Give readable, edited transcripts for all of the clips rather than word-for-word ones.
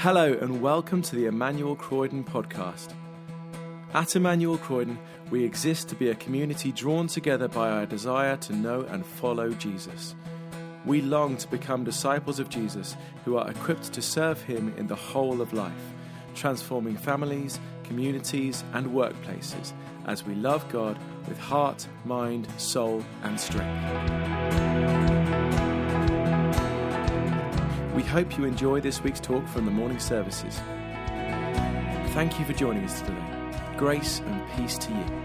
Hello and welcome to the Emmanuel Croydon podcast. At Emmanuel Croydon, we exist to be a community drawn together by our desire to know and follow Jesus. We long to become disciples of Jesus who are equipped to serve him in the whole of life, transforming families, communities and workplaces as we love God with heart, mind, soul and strength. We hope you enjoy this week's talk from the morning services. Thank you for joining us today. Grace and peace to you.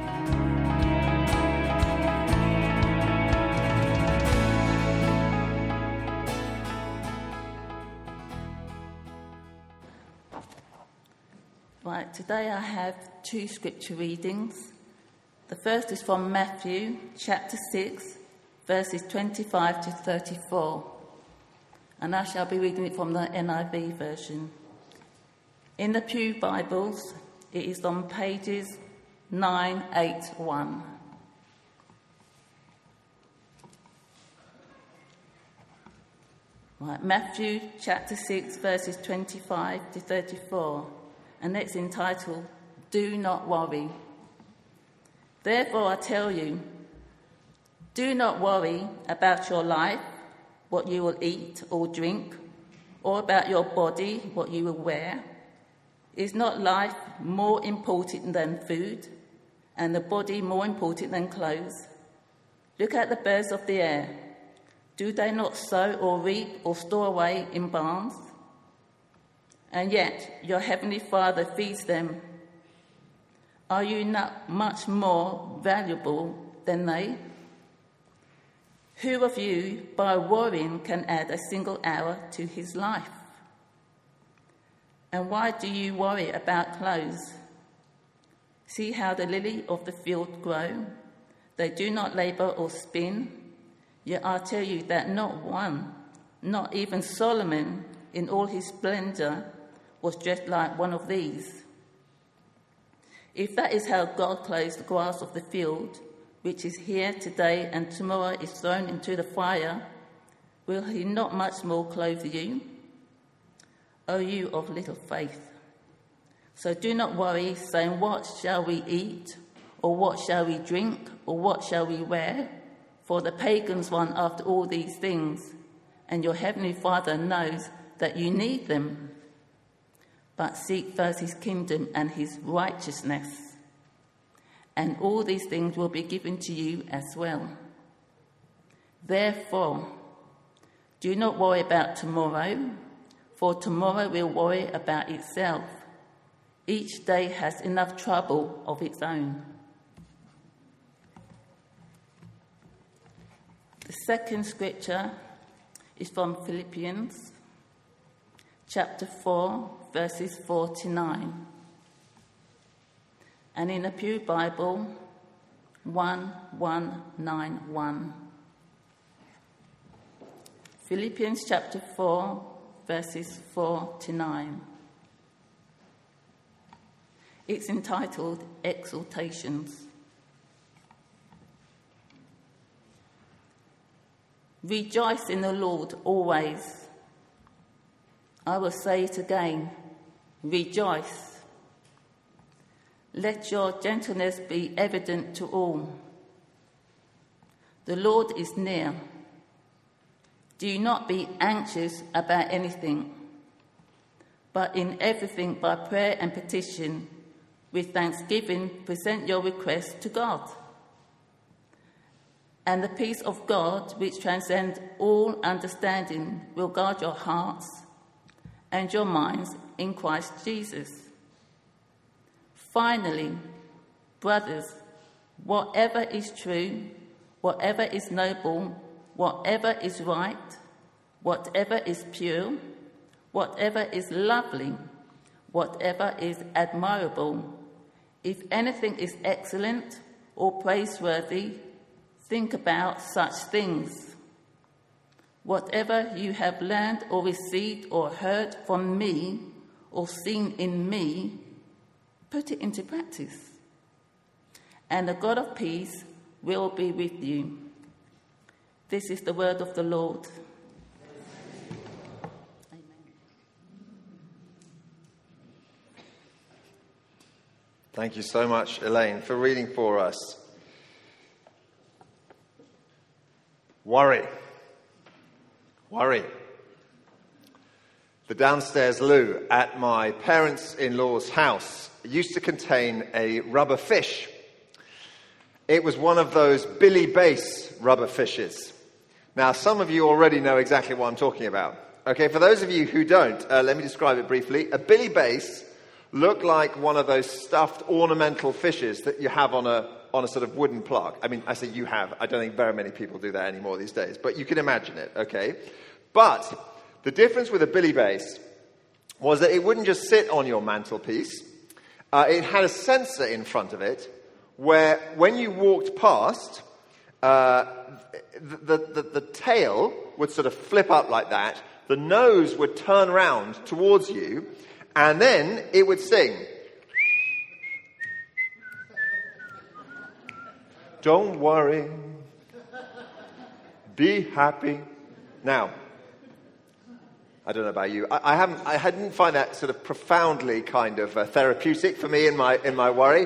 Right, today I have two scripture readings. The first is from Matthew chapter 6, verses 25 to 34. And I shall be reading it from the NIV version. In the Pew Bibles, it is on pages 981. Right, Matthew chapter 6, verses 25 to 34. And it's entitled, Do Not Worry. Therefore I tell you, do not worry about your life, what you will eat or drink, or about your body, what you will wear. Is not life more important than food, and the body more important than clothes? Look at the birds of the air. Do they not sow or reap or store away in barns? And yet your heavenly Father feeds them. Are you not much more valuable than they? Who of you, by worrying, can add a single hour to his life? And why do you worry about clothes? See how the lily of the field grow. They do not labor or spin. Yet I tell you that not one, not even Solomon, in all his splendor, was dressed like one of these. If that is how God clothes the grass of the field, which is here today and tomorrow is thrown into the fire, will he not much more clothe you, O you of little faith? So do not worry, saying, what shall we eat, or what shall we drink, or what shall we wear? For the pagans run after all these things, and your heavenly Father knows that you need them. But seek first his kingdom and his righteousness, and all these things will be given to you as well. Therefore, do not worry about tomorrow, for tomorrow will worry about itself. Each day has enough trouble of its own. The second scripture is from Philippians chapter 4, verses 4 to 9. And in the Pew Bible, 1191. Philippians chapter 4, verses 4 to 9. It's entitled Exaltations. Rejoice in the Lord always. I will say it again, rejoice. Let your gentleness be evident to all. The Lord is near. Do not be anxious about anything, but in everything by prayer and petition, with thanksgiving, present your requests to God. And the peace of God, which transcends all understanding, will guard your hearts and your minds in Christ Jesus. Finally, brothers, whatever is true, whatever is noble, whatever is right, whatever is pure, whatever is lovely, whatever is admirable, if anything is excellent or praiseworthy, think about such things. Whatever you have learned or received or heard from me or seen in me, put it into practice. And the God of peace will be with you. This is the word of the Lord. Thank you so much, Elaine, for reading for us. Worry. The downstairs loo at my parents-in-law's house used to contain a rubber fish. It was one of those Billy Bass rubber fishes. Now, some of you already know exactly what I'm talking about. Okay, for those of you who don't, let me describe it briefly. A Billy Bass looked like one of those stuffed ornamental fishes that you have on a sort of wooden plug. I mean, I say you have. I don't think very many people do that anymore these days. But you can imagine it, okay? But the difference with a Billy Bass was that it wouldn't just sit on your mantelpiece. It had a sensor in front of it where when you walked past, the tail would sort of flip up like that. The nose would turn around towards you, and then it would sing. Don't worry. Be happy. Now, I don't know about you. I didn't find that sort of profoundly kind of therapeutic for me in my worry.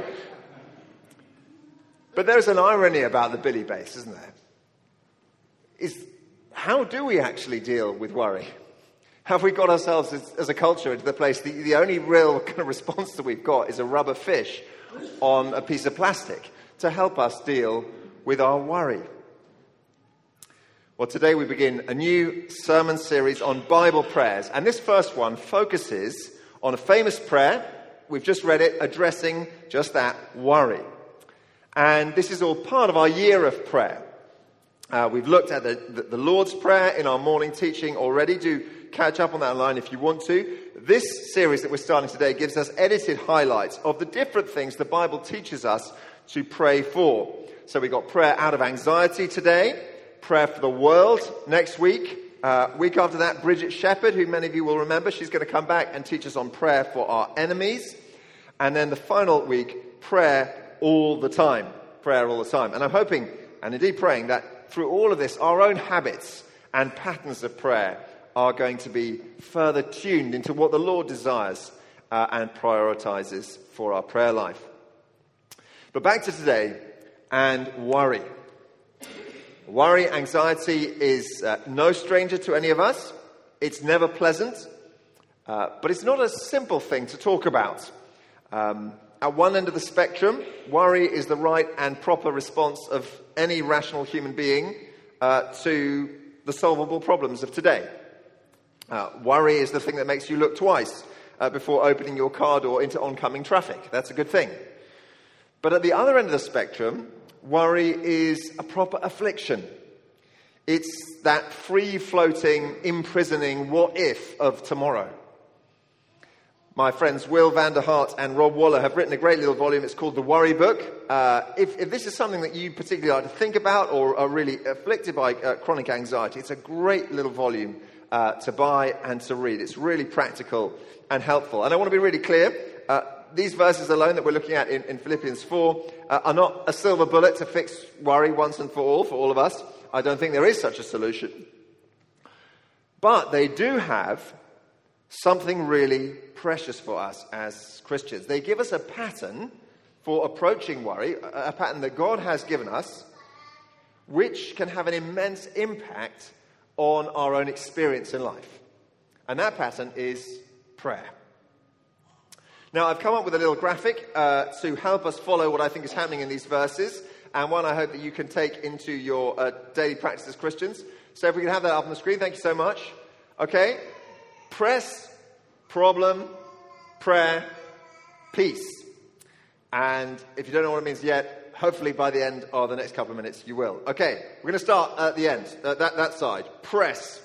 But there's an irony about the Billy Bass, isn't there? How do we actually deal with worry? Have we got ourselves as a culture into the place, the only real kind of response that we've got is a rubber fish on a piece of plastic to help us deal with our worry? Well, today we begin a new sermon series on Bible prayers. And this first one focuses on a famous prayer. We've just read it, addressing just that, worry. And this is all part of our year of prayer. We've looked at the Lord's Prayer in our morning teaching already. Do catch up on that online if you want to. This series that we're starting today gives us edited highlights of the different things the Bible teaches us to pray for. So we've got prayer out of anxiety today, prayer for the world next week. Week after that, Bridget Shepherd, who many of you will remember, she's going to come back and teach us on prayer for our enemies. And then the final week, prayer all the time. Prayer all the time. And I'm hoping, and indeed praying, that through all of this, our own habits and patterns of prayer are going to be further tuned into what the Lord desires and prioritizes for our prayer life. But back to today and worry. Worry, anxiety is no stranger to any of us. It's never pleasant, but it's not a simple thing to talk about. At one end of the spectrum, worry is the right and proper response of any rational human being to the solvable problems of today. Worry is the thing that makes you look twice before opening your car door into oncoming traffic. That's a good thing. But at the other end of the spectrum, worry is a proper affliction. It's that free-floating, imprisoning what-if of tomorrow. My friends Will Vanderhart and Rob Waller have written a great little volume. It's called The Worry Book. If this is something that you particularly like to think about or are really afflicted by chronic anxiety, it's a great little volume to buy and to read. It's really practical and helpful. And I want to be really clear. These verses alone that we're looking at in Philippians 4 are not a silver bullet to fix worry once and for all of us. I don't think there is such a solution. But they do have something really precious for us as Christians. They give us a pattern for approaching worry, a pattern that God has given us, which can have an immense impact on our own experience in life. And that pattern is prayer. Now, I've come up with a little graphic to help us follow what I think is happening in these verses, and one I hope that you can take into your daily practice as Christians. So if we can have that up on the screen, thank you so much. Okay? Press, problem, prayer, peace. And if you don't know what it means yet, hopefully by the end of the next couple of minutes you will. Okay, we're going to start at the end, that side. Press.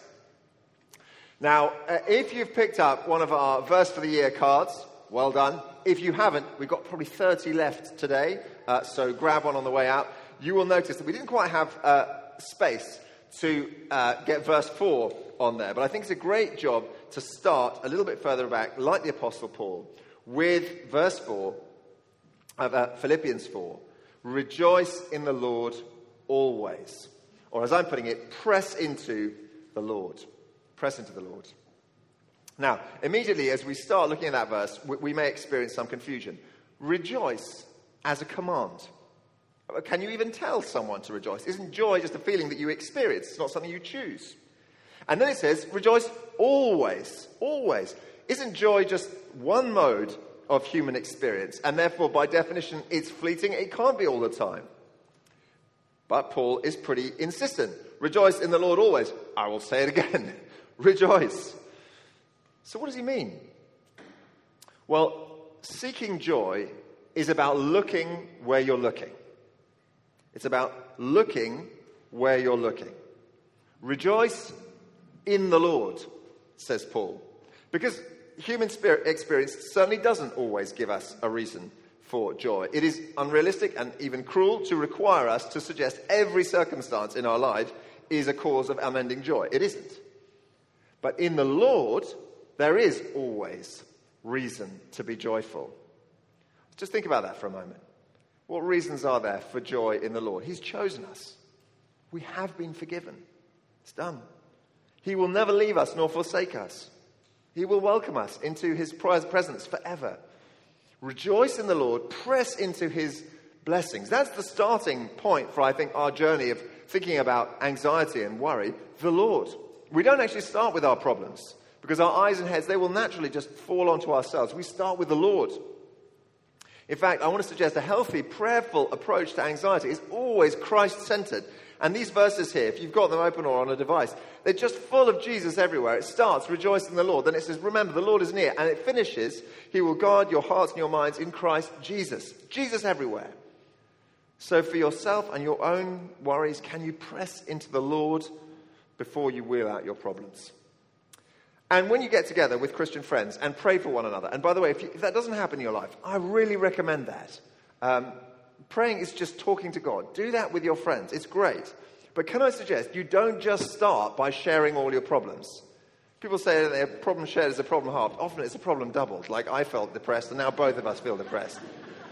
Now, if you've picked up one of our Verse for the Year cards, well done. If you haven't, we've got probably 30 left today, so grab one on the way out. You will notice that we didn't quite have space to get verse 4 on there, but I think it's a great job to start a little bit further back, like the Apostle Paul, with verse 4 of Philippians 4. Rejoice in the Lord always. Or as I'm putting it, press into the Lord. Press into the Lord. Now, immediately as we start looking at that verse, we may experience some confusion. rejoice as a command. Can you even tell someone to rejoice? Isn't joy just a feeling that you experience? It's not something you choose. And then it says, rejoice always, always. Isn't joy just one mode of human experience? And therefore, by definition, it's fleeting. It can't be all the time. But Paul is pretty insistent. Rejoice in the Lord always. I will say it again. Rejoice. So what does he mean? Well, seeking joy is about looking where you're looking. It's about looking where you're looking. Rejoice in the Lord, says Paul. Because human experience certainly doesn't always give us a reason for joy. It is unrealistic and even cruel to require us to suggest every circumstance in our life is a cause of unending joy. It isn't. But in the Lord, there is always reason to be joyful. Just think about that for a moment. What reasons are there for joy in the Lord? He's chosen us. We have been forgiven. It's done. He will never leave us nor forsake us. He will welcome us into his presence forever. Rejoice in the Lord. Press into his blessings. That's the starting point for, I think, our journey of thinking about anxiety and worry. The Lord. We don't actually start with our problems because our eyes and heads, they will naturally just fall onto ourselves. We start with the Lord. In fact, I want to suggest a healthy, prayerful approach to anxiety is always Christ-centered. And these verses here, if you've got them open or on a device, they're just full of Jesus everywhere. It starts, rejoice in the Lord. Then it says, remember, the Lord is near. And it finishes, he will guard your hearts and your minds in Christ Jesus. Jesus everywhere. So for yourself and your own worries, can you press into the Lord before you wheel out your problems? And when you get together with Christian friends and pray for one another, and by the way, if that doesn't happen in your life, I really recommend that. Praying is just talking to God. Do that with your friends. It's great. But can I suggest you don't just start by sharing all your problems. People say that a problem shared is a problem halved. Often it's a problem doubled. Like I felt depressed and now both of us feel depressed.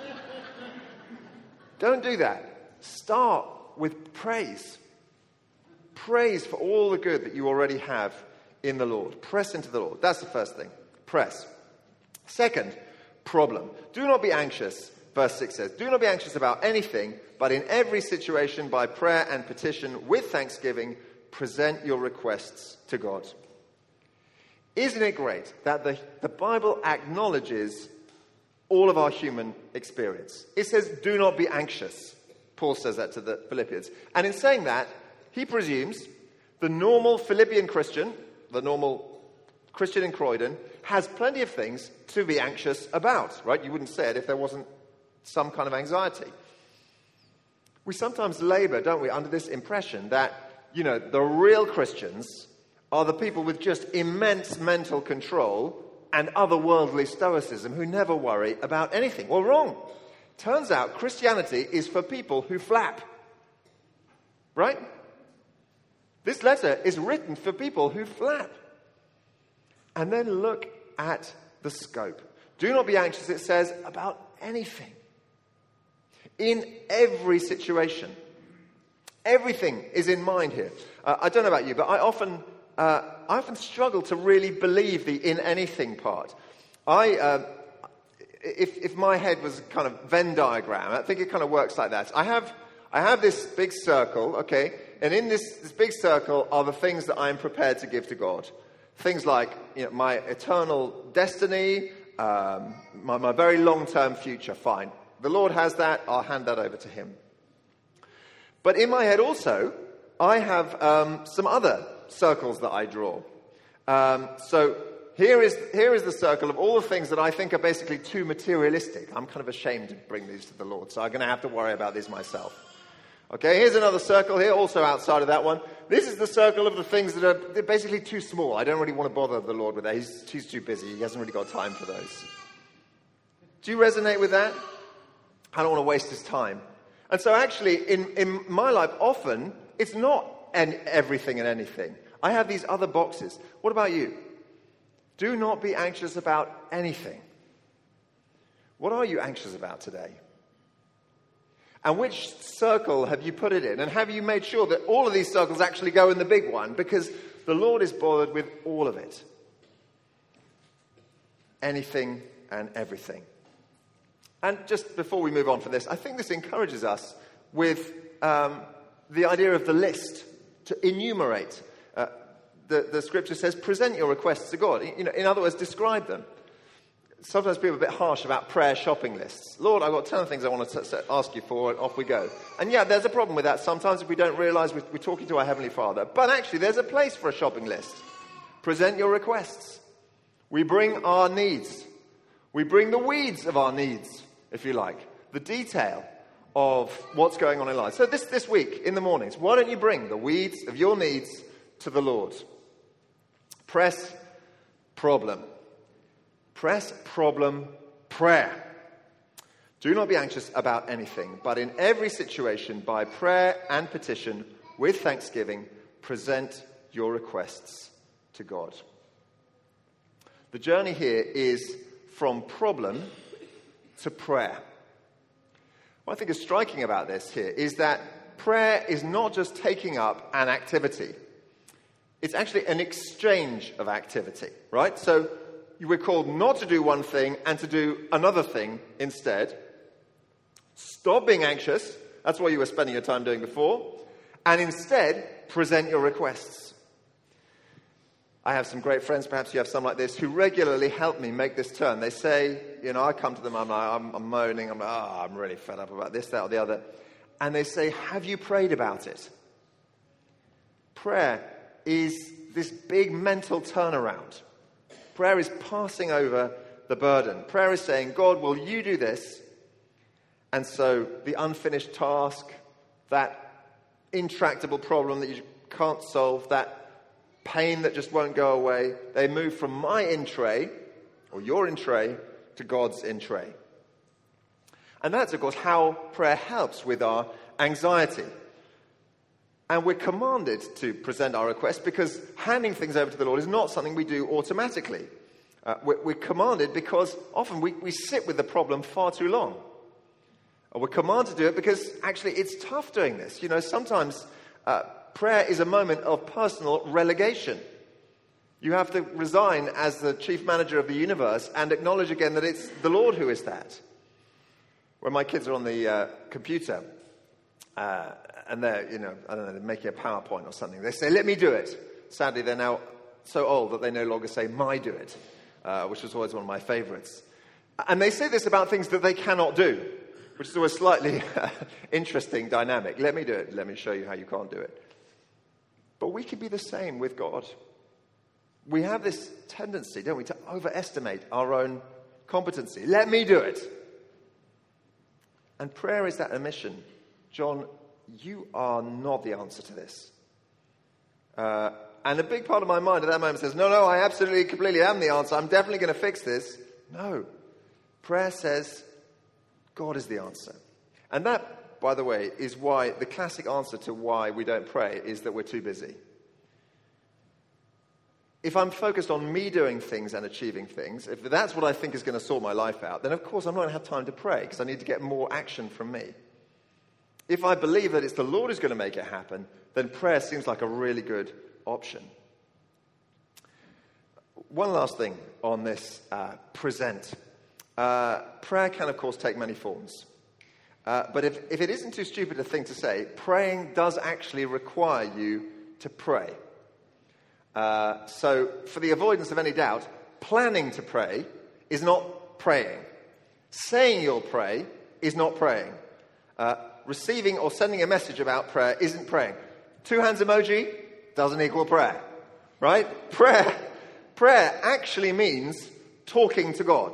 Don't do that. Start with praise. Praise for all the good that you already have in the Lord. Press into the Lord. That's the first thing. Press. Second, problem. Do not be anxious. Verse 6 says, do not be anxious about anything, but in every situation by prayer and petition with thanksgiving, present your requests to God. Isn't it great that the Bible acknowledges all of our human experience? It says, do not be anxious. Paul says that to the Philippians. And in saying that, he presumes the normal Philippian Christian, the normal Christian in Croydon, has plenty of things to be anxious about, right? You wouldn't say it if there wasn't some kind of anxiety. We sometimes labor, don't we, under this impression that, the real Christians are the people with just immense mental control and otherworldly stoicism who never worry about anything. Well, wrong. Turns out Christianity is for people who flap. Right? This letter is written for people who flap. And then look at the scope. Do not be anxious, it says, about anything. In every situation. Everything is in mind here. I don't know about you, but I often struggle to really believe the in anything part. If my head was kind of Venn diagram, I think it kind of works like that. I have this big circle, okay, and in this big circle are the things that I'm prepared to give to God. Things like my eternal destiny, my very long-term future, fine. The Lord has that, I'll hand that over to him. But in my head also, I have some other circles that I draw. So here is the circle of all the things that I think are basically too materialistic. I'm kind of ashamed to bring these to the Lord, so I'm going to have to worry about these myself. Okay, here's another circle here, also outside of that one. This is the circle of the things that are basically too small. I don't really want to bother the Lord with that. He's too busy. He hasn't really got time for those. Do you resonate with that? I don't want to waste his time. And so actually, in my life, often, it's not everything and anything. I have these other boxes. What about you? Do not be anxious about anything. What are you anxious about today? And which circle have you put it in? And have you made sure that all of these circles actually go in the big one? Because the Lord is bothered with all of it. Anything and everything. And just before we move on for this, I think this encourages us with the idea of the list, to enumerate. The scripture says, present your requests to God. In other words, describe them. Sometimes people are a bit harsh about prayer shopping lists. Lord, I've got 10 things I want to ask you for, and off we go. And yeah, there's a problem with that sometimes if we don't realize we're talking to our Heavenly Father. But actually, there's a place for a shopping list. Present your requests. We bring our needs. We bring the weeds of our needs, if you like. The detail of what's going on in life. So this week, in the mornings, why don't you bring the weeds of your needs to the Lord? Press problem. Press problem prayer. Do not be anxious about anything, but in every situation, by prayer and petition, with thanksgiving, present your requests to God. The journey here is from problem to prayer. What I think is striking about this here is that prayer is not just taking up an activity. It's actually an exchange of activity, right? So we're called not to do one thing and to do another thing instead. Stop being anxious. That's what you were spending your time doing before. And instead, present your requests. I have some great friends, perhaps you have some like this, who regularly help me make this turn. They say, I come to them, I'm moaning, I'm really fed up about this, that, or the other. And they say, have you prayed about it? Prayer is this big mental turnaround. Prayer is passing over the burden. Prayer is saying, God, will you do this? And so the unfinished task, that intractable problem that you can't solve, that pain that just won't go away, they move from my in tray, or your in tray, to God's in tray. And that's, of course, how prayer helps with our anxiety. And we're commanded to present our requests because handing things over to the Lord is not something we do automatically. We're commanded because often we sit with the problem far too long. We're commanded to do it because actually it's tough doing this. Sometimes prayer is a moment of personal relegation. You have to resign as the chief manager of the universe and acknowledge again that it's the Lord who is that. When my kids are on the computer, and they're, they're making a PowerPoint or something, they say, let me do it. Sadly, they're now so old that they no longer say, my do it, which was always one of my favorites. And they say this about things that they cannot do, which is always slightly interesting dynamic. Let me do it. Let me show you how you can't do it. But we can be the same with God. We have this tendency, don't we, to overestimate our own competency. Let me do it. And prayer is that admission. John, you are not the answer to this. And a big part of my mind at that moment says, no, I absolutely, completely am the answer. I'm definitely going to fix this. No. Prayer says, God is the answer. And that, by the way, is why the classic answer to why we don't pray is that we're too busy. If I'm focused on me doing things and achieving things, if that's what I think is going to sort my life out, then of course I'm not going to have time to pray because I need to get more action from me. If I believe that it's the Lord who's going to make it happen, then prayer seems like a really good option. One last thing on this present. Prayer can, of course, take many forms. But if it isn't too stupid a thing to say, praying does actually require you to pray. So, for the avoidance of any doubt, planning to pray is not praying. Saying you'll pray is not praying. Receiving or sending a message about prayer isn't praying. 2 hands emoji doesn't equal prayer. Right? Prayer actually means talking to God.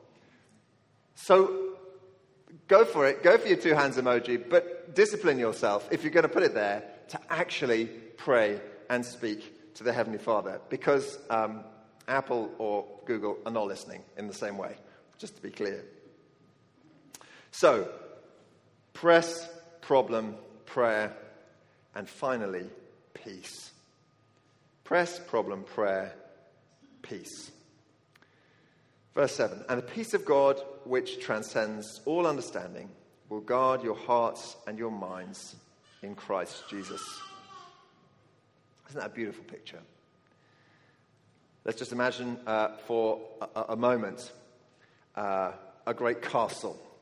So, go for it. Go for your 2 hands emoji, but discipline yourself, if you're going to put it there, to actually pray and speak to the Heavenly Father. Because Apple or Google are not listening in the same way, just to be clear. So, press, problem, prayer, and finally, peace. Press, problem, prayer, peace. Verse 7, and the peace of God, which transcends all understanding, will guard your hearts and your minds in Christ Jesus. Isn't that a beautiful picture? Let's just imagine for a moment a great castle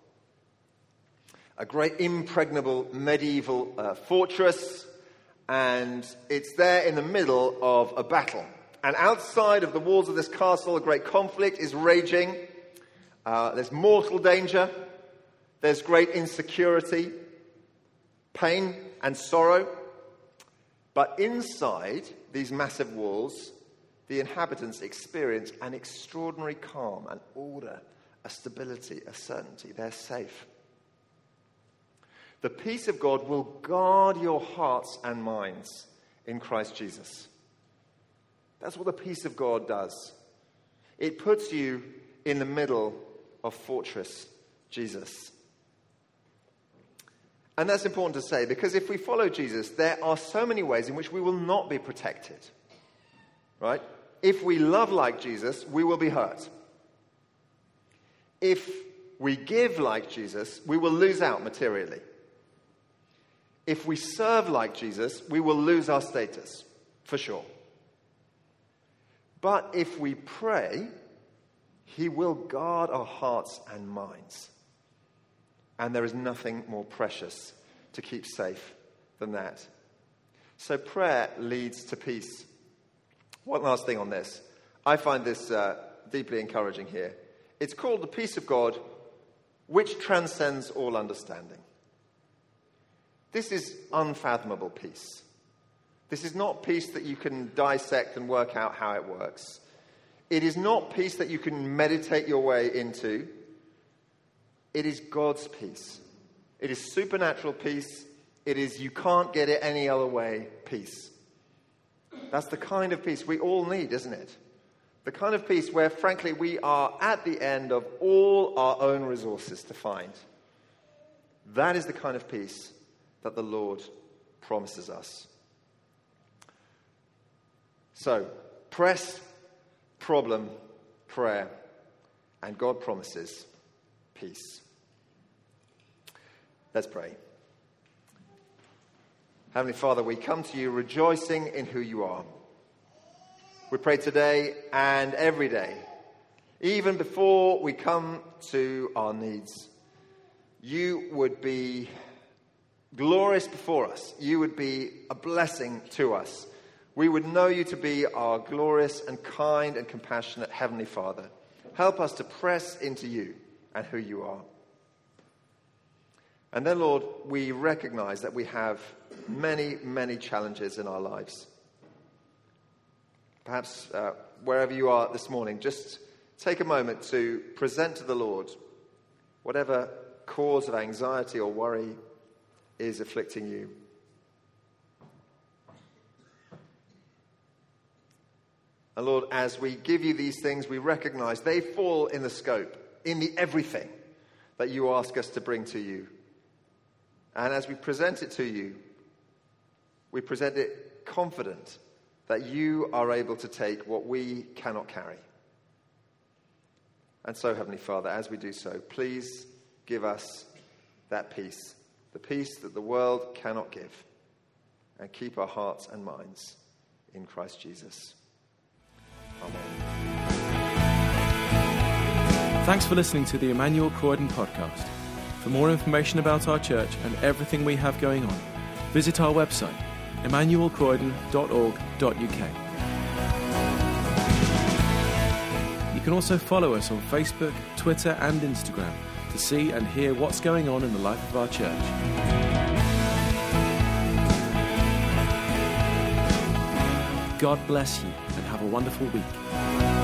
a great impregnable medieval fortress, and it's there in the middle of a battle. And outside of the walls of this castle, a great conflict is raging. There's mortal danger. There's great insecurity, pain and sorrow. But inside these massive walls, the inhabitants experience an extraordinary calm, an order, a stability, a certainty. They're safe. The peace of God will guard your hearts and minds in Christ Jesus. That's what the peace of God does. It puts you in the middle of Fortress Jesus. And that's important to say, because if we follow Jesus, there are so many ways in which we will not be protected. Right? If we love like Jesus, we will be hurt. If we give like Jesus, we will lose out materially. If we serve like Jesus, we will lose our status, for sure. But if we pray, he will guard our hearts and minds. And there is nothing more precious to keep safe than that. So prayer leads to peace. One last thing on this. I find this deeply encouraging here. It's called the peace of God, which transcends all understanding. This is unfathomable peace. This is not peace that you can dissect and work out how it works. It is not peace that you can meditate your way into. It is God's peace. It is supernatural peace. It is you can't get it any other way peace. That's the kind of peace we all need, isn't it? The kind of peace where, frankly, we are at the end of all our own resources to find. That is the kind of peace that the Lord promises us. So, press, problem, prayer, and God promises peace. Let's pray. Heavenly Father, we come to you rejoicing in who you are. We pray today and every day, even before we come to our needs, you would be glorious before us. You would be a blessing to us. We would know you to be our glorious and kind and compassionate Heavenly Father. Help us to press into you and who you are. And then, Lord, we recognize that we have many, many challenges in our lives. Perhaps wherever you are this morning, just take a moment to present to the Lord whatever cause of anxiety or worry is afflicting you. And Lord, as we give you these things, we recognize they fall in the scope, in the everything that you ask us to bring to you. And as we present it to you, we present it confident that you are able to take what we cannot carry. And so, Heavenly Father, as we do so, please give us that peace, the peace that the world cannot give, and keep our hearts and minds in Christ Jesus. Amen. Thanks for listening to the Emmanuel Croydon podcast. For more information about our church and everything we have going on, visit our website, emmanuelcroydon.org.uk. You can also follow us on Facebook, Twitter and Instagram to see and hear what's going on in the life of our church. God bless you and have a wonderful week.